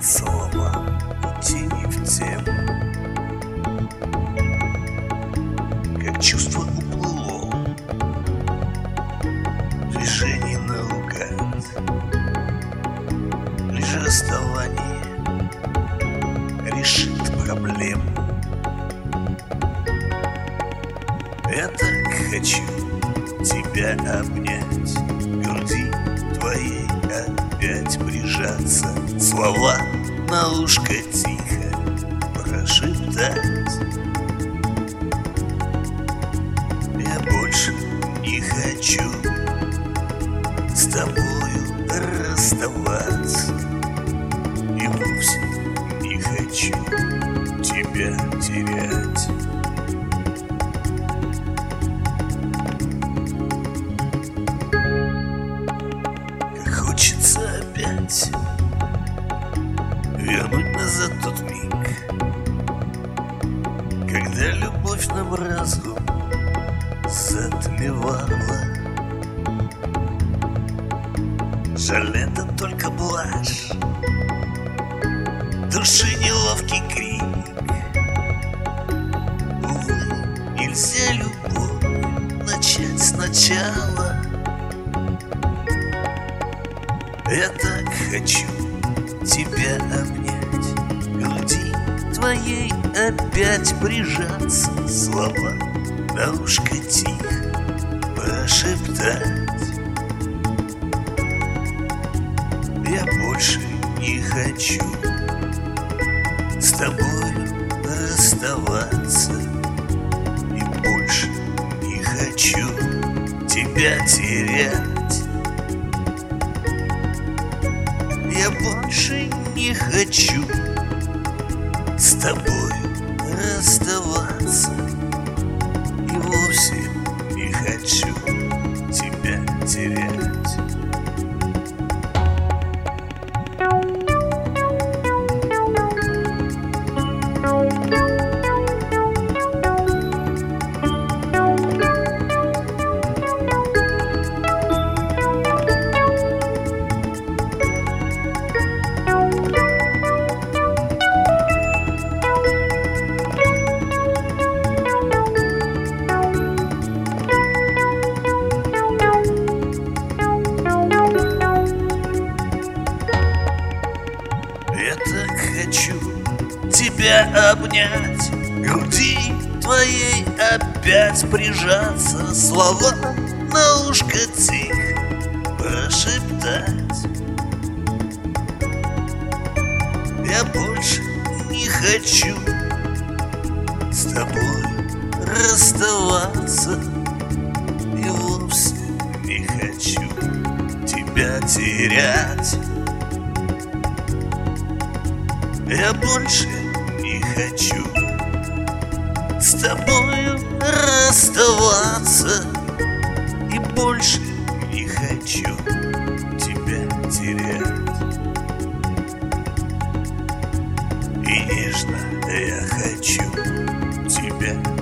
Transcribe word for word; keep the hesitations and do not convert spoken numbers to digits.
слова идти не в тему. Как чувство уплыло, движение наугад, лишь расставание решит проблему. Я так хочу тебя обнять, к груди твоей опять прижаться, слова на ушко тихо прошептать. Я больше не хочу с тобою расставаться, и вовсе не хочу тебя терять. Хочется опять вернуть назад тот миг, когда любовь нам разум затмевала. Жаль, это только блажь, души неловкий крик. Увы, нельзя любовь начать сначала. Я так хочу тебя обнять, к груди твоей опять прижаться, слова на ушко тихо прошептать. Я больше не хочу с тобою расставаться, и больше не хочу тебя терять. Я больше не хочу с тобой расставаться, и вовсе не хочу тебя терять. Я так хочу тебя обнять, к груди твоей опять прижаться, слова на ушко тихо прошептать. Я больше не хочу с тобой расставаться, и вовсе не хочу тебя терять. Я больше не хочу с тобою расставаться, и больше не хочу тебя терять. И нежно я хочу тебя